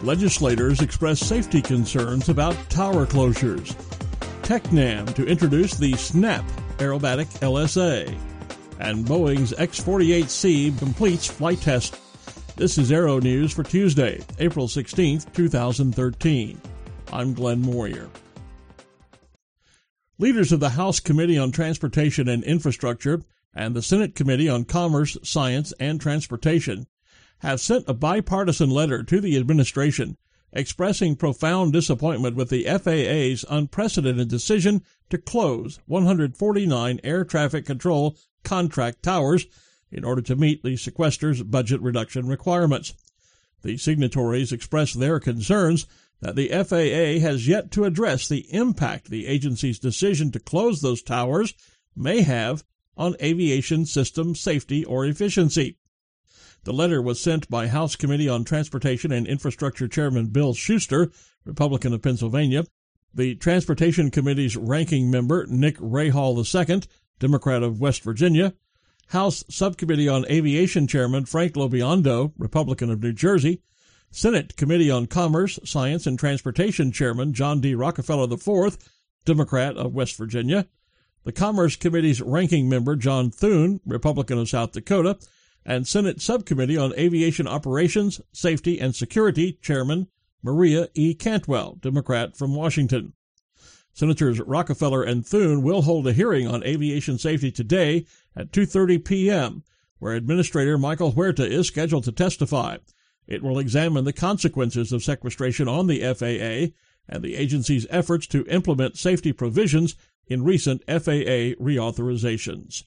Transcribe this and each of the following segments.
Legislators express safety concerns about tower closures. Tecnam to introduce the SNAP aerobatic LSA. And Boeing's X-48C completes flight test. This is Aero News for Tuesday, April 16, 2013. I'm Glenn Moyer. Leaders of the House Committee on Transportation and Infrastructure and the Senate Committee on Commerce, Science, and Transportation have sent a bipartisan letter to the administration expressing profound disappointment with the FAA's unprecedented decision to close 149 air traffic control contract towers in order to meet the sequester's budget reduction requirements. The signatories expressed their concerns that the FAA has yet to address the impact the agency's decision to close those towers may have on aviation system safety or efficiency. The letter was sent by House Committee on Transportation and Infrastructure Chairman Bill Schuster, Republican of Pennsylvania, the Transportation Committee's ranking member Nick Rahall II, Democrat of West Virginia, House Subcommittee on Aviation Chairman Frank LoBiondo, Republican of New Jersey, Senate Committee on Commerce, Science, and Transportation Chairman John D. Rockefeller IV, Democrat of West Virginia, the Commerce Committee's ranking member John Thune, Republican of South Dakota, and Senate Subcommittee on Aviation Operations, Safety, and Security Chairman Maria E. Cantwell, Democrat from Washington. Senators Rockefeller and Thune will hold a hearing on aviation safety today at 2:30 p.m., where Administrator Michael Huerta is scheduled to testify. It will examine the consequences of sequestration on the FAA and the agency's efforts to implement safety provisions in recent FAA reauthorizations.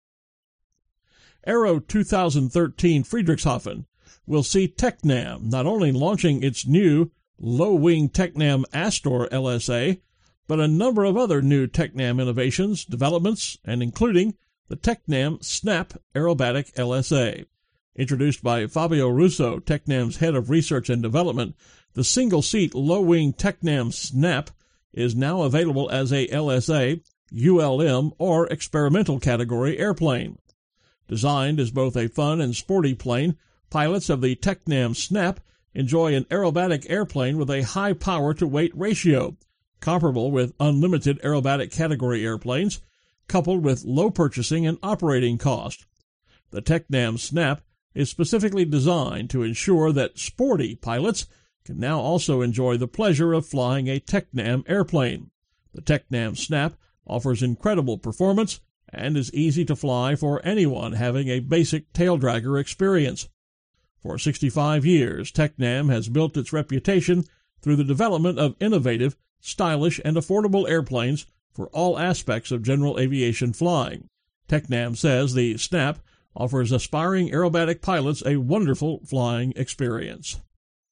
Aero 2013 Friedrichshafen will see Tecnam not only launching its new low-wing Tecnam Astor LSA, but a number of other new Tecnam innovations, developments, and including the Tecnam SNAP aerobatic LSA. Introduced by Fabio Russo, Tecnam's head of research and development, the single-seat low-wing Tecnam SNAP is now available as a LSA, ULM, or experimental category airplane. Designed as both a fun and sporty plane, pilots of the Tecnam SNAP enjoy an aerobatic airplane with a high power-to-weight ratio, comparable with unlimited aerobatic category airplanes, coupled with low purchasing and operating cost. The Tecnam SNAP is specifically designed to ensure that sporty pilots can now also enjoy the pleasure of flying a Tecnam airplane. The Tecnam SNAP offers incredible performance and is easy to fly for anyone having a basic taildragger experience. For 65 years, Tecnam has built its reputation through the development of innovative, stylish, and affordable airplanes for all aspects of general aviation flying. Tecnam says the SNAP offers aspiring aerobatic pilots a wonderful flying experience.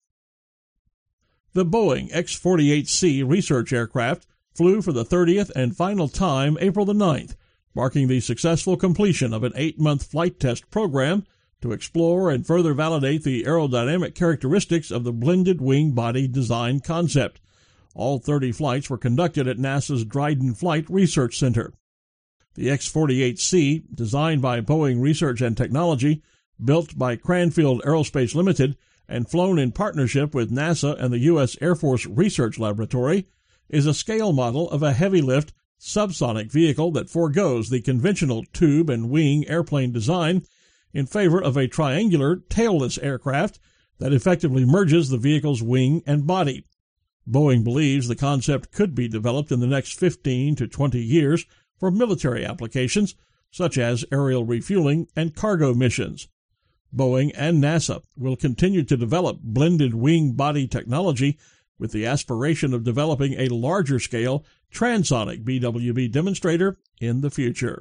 The Boeing X-48C research aircraft flew for the 30th and final time April the 9th, marking the successful completion of an 8-month flight test program to explore and further validate the aerodynamic characteristics of the blended wing body design concept. All 30 flights were conducted at NASA's Dryden Flight Research Center. The X-48C, designed by Boeing Research and Technology, built by Cranfield Aerospace Limited, and flown in partnership with NASA and the U.S. Air Force Research Laboratory, is a scale model of a heavy-lift, subsonic vehicle that forgoes the conventional tube and wing airplane design in favor of a triangular, tailless aircraft that effectively merges the vehicle's wing and body. Boeing believes the concept could be developed in the next 15 to 20 years for military applications, such as aerial refueling and cargo missions. Boeing and NASA will continue to develop blended wing body technology with the aspiration of developing a larger-scale transonic BWB demonstrator in the future.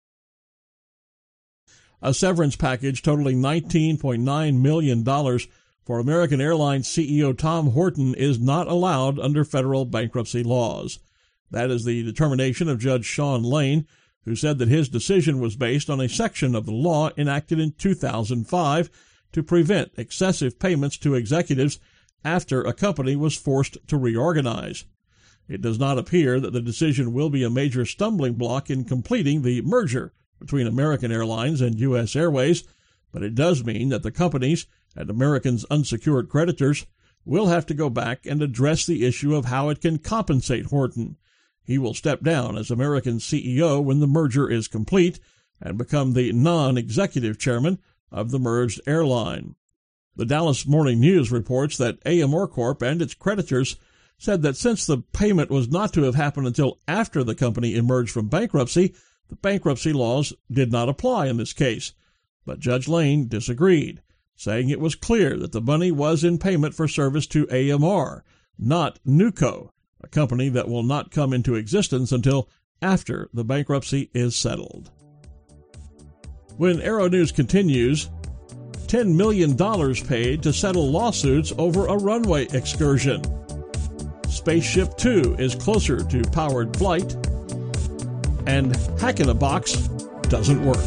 A severance package totaling $19.9 million for American Airlines CEO Tom Horton is not allowed under federal bankruptcy laws. That is the determination of Judge Sean Lane, who said that his decision was based on a section of the law enacted in 2005 to prevent excessive payments to executives after a company was forced to reorganize. It does not appear that the decision will be a major stumbling block in completing the merger between American Airlines and U.S. Airways, but it does mean that the companies and Americans' unsecured creditors will have to go back and address the issue of how it can compensate Horton. He will step down as American CEO when the merger is complete and become the non-executive chairman of the merged airline. The Dallas Morning News reports that AMR Corp and its creditors said that since the payment was not to have happened until after the company emerged from bankruptcy, the bankruptcy laws did not apply in this case. But Judge Lane disagreed, saying it was clear that the money was in payment for service to AMR, not NewCo, a company that will not come into existence until after the bankruptcy is settled. When Aero News continues, $10 million paid to settle lawsuits over a runway excursion. Spaceship Two is closer to powered flight, and Hack-in-a-Box doesn't work.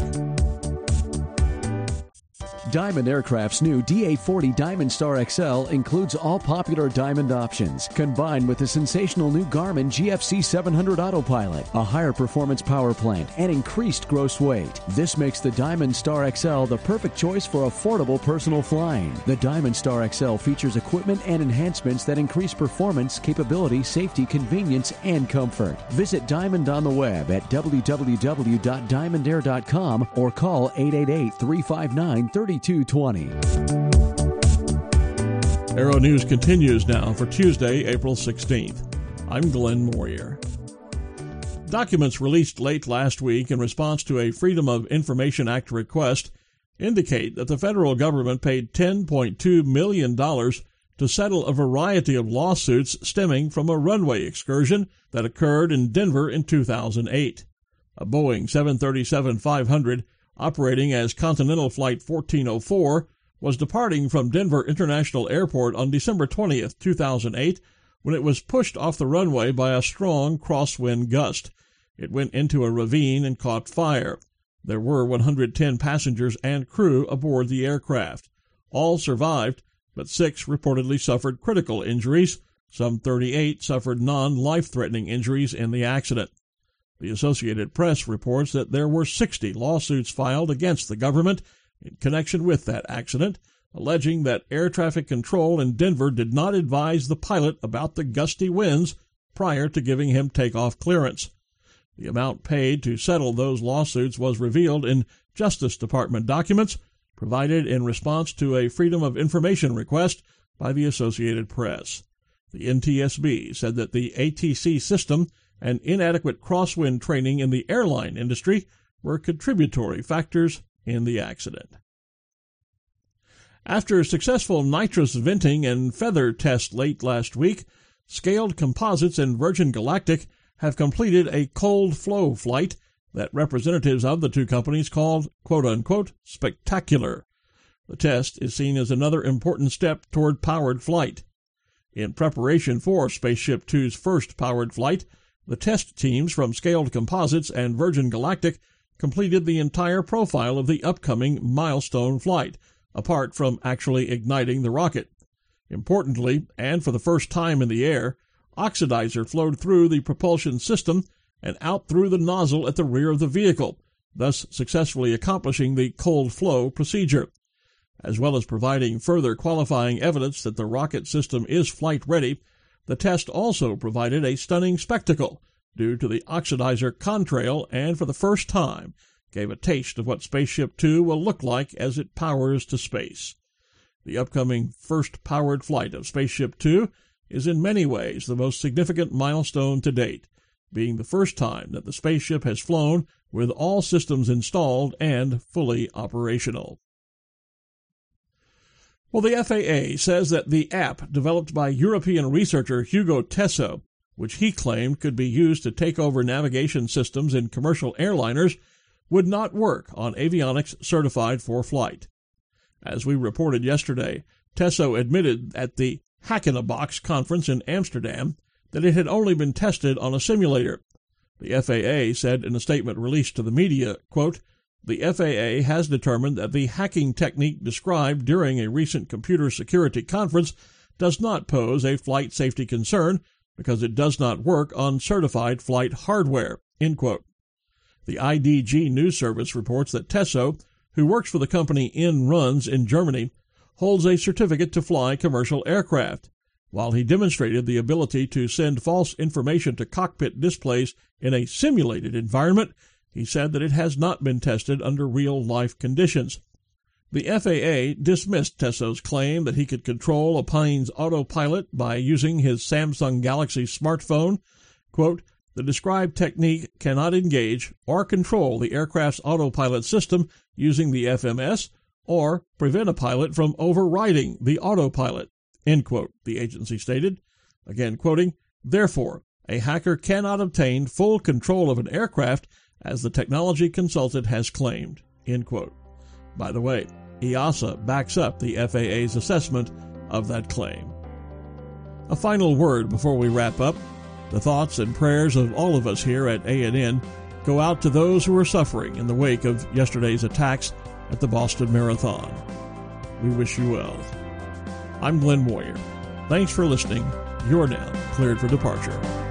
Diamond Aircraft's new DA-40 Diamond Star XL includes all popular Diamond options, combined with the sensational new Garmin GFC 700 Autopilot, a higher performance power plant, and increased gross weight. This makes the Diamond Star XL the perfect choice for affordable personal flying. The Diamond Star XL features equipment and enhancements that increase performance, capability, safety, convenience, and comfort. Visit Diamond on the web at www.diamondair.com or call 888-359-3220. Aero News continues now for Tuesday, April 16th. I'm Glenn Moyer. Documents released late last week in response to a Freedom of Information Act request indicate that the federal government paid $10.2 million to settle a variety of lawsuits stemming from a runway excursion that occurred in Denver in 2008. A Boeing 737-500 operating as Continental Flight 1404, was departing from Denver International Airport on December 20, 2008, when it was pushed off the runway by a strong crosswind gust. It went into a ravine and caught fire. There were 110 passengers and crew aboard the aircraft. All survived, but 6 reportedly suffered critical injuries. Some 38 suffered non-life-threatening injuries in the accident. The Associated Press reports that there were 60 lawsuits filed against the government in connection with that accident, alleging that air traffic control in Denver did not advise the pilot about the gusty winds prior to giving him takeoff clearance. The amount paid to settle those lawsuits was revealed in Justice Department documents provided in response to a Freedom of Information request by the Associated Press. The NTSB said that the ATC system and inadequate crosswind training in the airline industry were contributory factors in the accident. After successful nitrous venting and feather tests late last week, Scaled Composites and Virgin Galactic have completed a cold flow flight that representatives of the two companies called, quote-unquote, spectacular. The test is seen as another important step toward powered flight. In preparation for Spaceship Two's first powered flight, the test teams from Scaled Composites and Virgin Galactic completed the entire profile of the upcoming milestone flight, apart from actually igniting the rocket. Importantly, and for the first time in the air, oxidizer flowed through the propulsion system and out through the nozzle at the rear of the vehicle, thus successfully accomplishing the cold flow procedure. As well as providing further qualifying evidence that the rocket system is flight-ready, the test also provided a stunning spectacle due to the oxidizer contrail and, for the first time, gave a taste of what Spaceship Two will look like as it powers to space. The upcoming first powered flight of Spaceship Two is in many ways the most significant milestone to date, being the first time that the spaceship has flown with all systems installed and fully operational. Well, the FAA says that the app developed by European researcher Hugo Tesso, which he claimed could be used to take over navigation systems in commercial airliners, would not work on avionics certified for flight. As we reported yesterday, Tesso admitted at the Hack-in-a-Box conference in Amsterdam that it had only been tested on a simulator. The FAA said in a statement released to the media, quote, "The FAA has determined that the hacking technique described during a recent computer security conference does not pose a flight safety concern because it does not work on certified flight hardware," end quote. The IDG news service reports that Tesso, who works for the company InRuns in Germany, holds a certificate to fly commercial aircraft. While he demonstrated the ability to send false information to cockpit displays in a simulated environment, he said that it has not been tested under real-life conditions. The FAA dismissed Tesso's claim that he could control a plane's autopilot by using his Samsung Galaxy smartphone. Quote, "The described technique cannot engage or control the aircraft's autopilot system using the FMS or prevent a pilot from overriding the autopilot," end quote, the agency stated. Again quoting, "Therefore, a hacker cannot obtain full control of an aircraft as the technology consultant has claimed," end quote. By the way, EASA backs up the FAA's assessment of that claim. A final word before we wrap up. The thoughts and prayers of all of us here at A&N go out to those who are suffering in the wake of yesterday's attacks at the Boston Marathon. We wish you well. I'm Glenn Moyer. Thanks for listening. You're now cleared for departure.